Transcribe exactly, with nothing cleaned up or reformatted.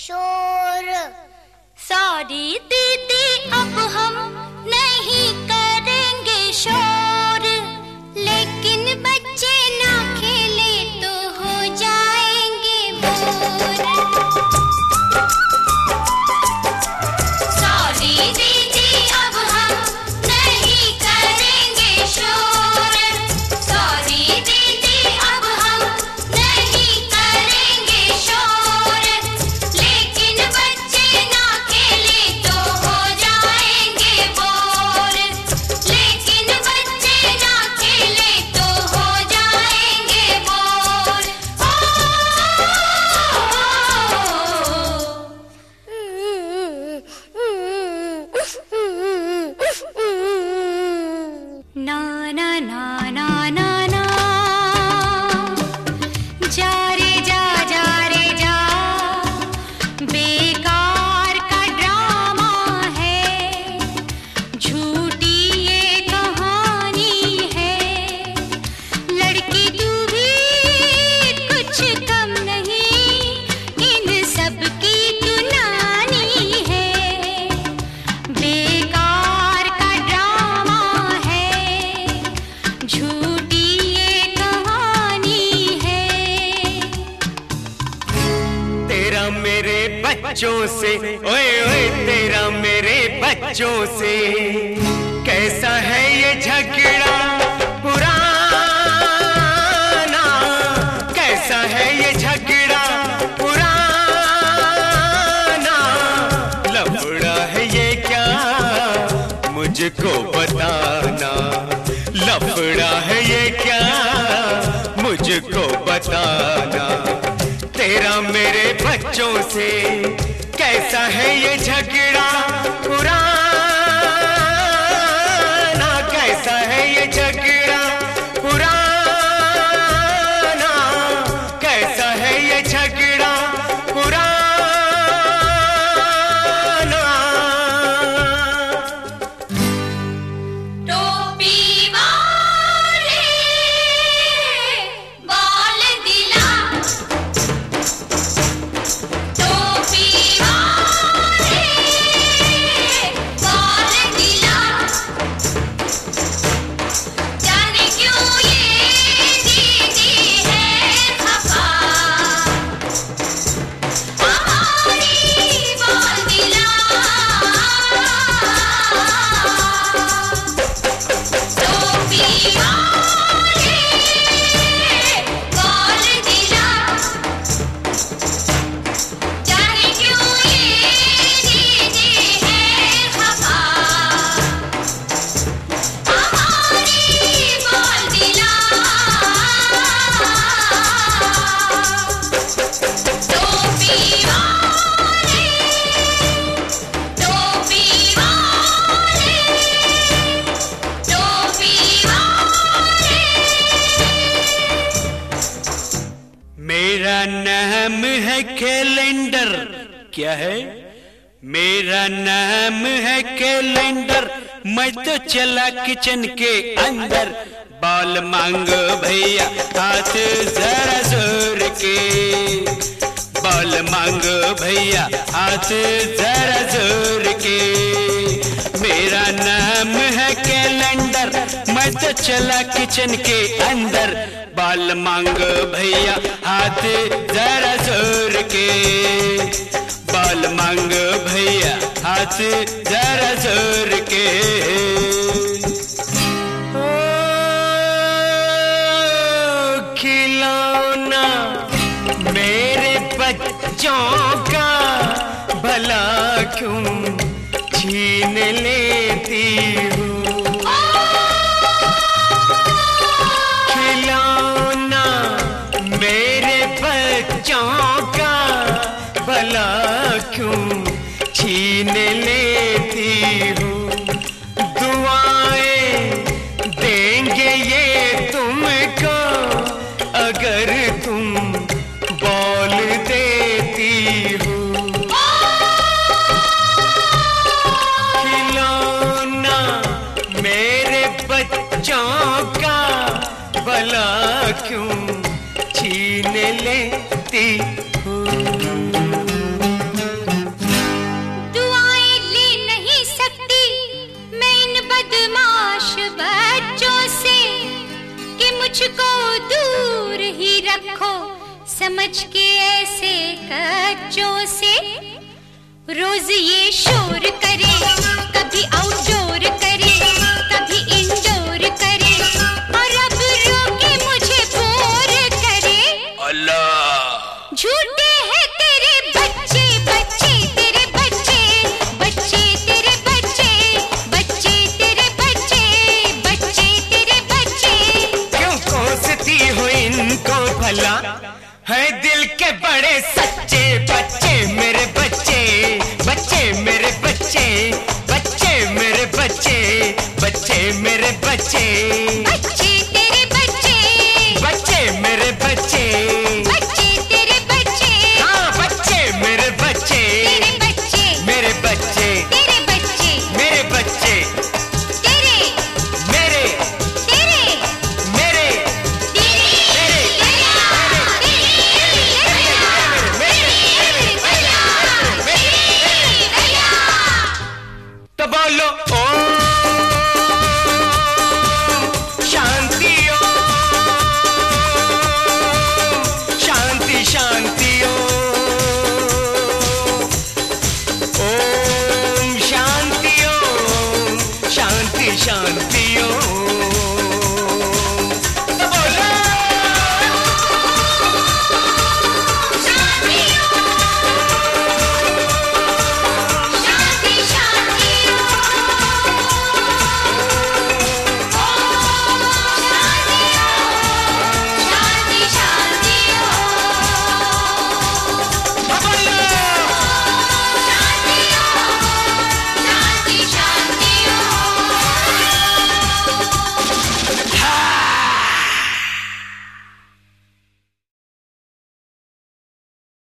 शोर। सॉरी दीदी अब हम नहीं करेंगे शोर, लेकिन बच्चे ना खेले तो हो जाएंगे बोर। सॉरी दीदी अब हम नहीं करेंगे शोर, सॉरी दीदी अब हम नहीं करेंगे शोर, लेकिन बच्चे ना खेले तो हो जाएंगे बोर, लेकिन बच्चे ना खेले तो हो जाएंगे बोर। ना ना ना ना ना ना, जा रे जा जा रे जा, बेकार का ड्रामा है, झूठी ये कहानी है, लड़की तू भी कुछ कम नहीं, इन सब की तू नानी है, बेकार का ड्रामा है, झूठी ये कहानी है। तेरा मेरे बच्चों से, ओए ओए तेरा मेरे बच्चों से कैसा है ये झगड़ा पुराना, कैसा है ये झगड़ा पुराना, लफड़ा है ये क्या मुझको बताना, लफड़ा है ये क्या मुझको बताना। तेरा मेरे बच्चों से कैसा है ये झगड़ा पुराना, कैसा है ये झगड़ा पुराना, कैसा है ये झगड़ा पुराना। टोपी वाले बाल दिला, टोपी वाले बाल दिला, जाने क्यों ये दीदी है खफा, हमारी बाल दिला। टोपी वाले बाल दिला, जाने क्यों ये दीदी है खफा, हमारी बाल दिला। टोपी वाले, टोपी वाले, टोपी वाले। मेरा नाम है कैलेंडर, क्या है? मेरा नाम है कैलेंडर, मैं तो चला किचन के अंदर, बाल मांगो भैया हाथ जरा जोर के, बाल मांगो भैया हाथ जरा जोर के। मेरा नाम है कैलेंडर, मैं तो चला किचन के अंदर, बाल मांगो भैया हाथ जरा जोर के, बाल मांगो भैया हाथ जरा जोर के। ओ खिलौना मेरे बच्चों का भला क्यों छीन लेती हूँ, खिलौना मेरे बच्चों का भला क्यों छीन लेती हूँ, दुआएं देंगे ये तुमको अगर तुम बोल देती हो, खिलौना मेरे बच्चों का भला क्यों छीन लेती हो। मुझको दूर ही रखो समझ के ऐसे कच्चों से। रोज ये शोर करे, कभी आउटडोर करे, कभी इंडोर करे, और अब रोके मुझे बोर करे। अल्लाह झूठे हैं तेरे बच्चे, बच्चे तेरे बच्चे, बच्चे तेरे बच्चे, बच्चे तेरे बच्चे, बच्चे तेरे बच्चे। क्यों कोसती हो इनको भला, है दिल के बड़े सच्चे बच्चे मेरे बच्चे, बच्चे मेरे बच्चे, बच्चे मेरे बच्चे, बच्चे मेरे बच्चे, बच्चे तेरे बच्चे, बच्चे मेरे बच्चे, बच्चे तेरे बच्चे, हाँ बच्चे मेरे बच्चे, तेरे बच्चे, मेरे बच्चे, तेरे बच्चे, मेरे बच्चे, तेरे, मेरे, तेरे, मेरे, तेरे, तो बोलो